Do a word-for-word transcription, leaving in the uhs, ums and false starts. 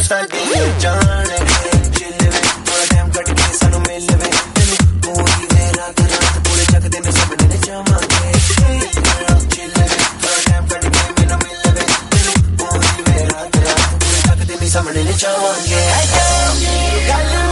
साडी जान चिल वे थोड़ा time cut के सानू मिल वे कोई वे रात रात पूरे जग दे में सबने ने चावांगे चिल वे थोड़ा टाइम कट के मैनू मिल वे कोई वे रात रात पूरे जग दे में सबने ने चावांगे गल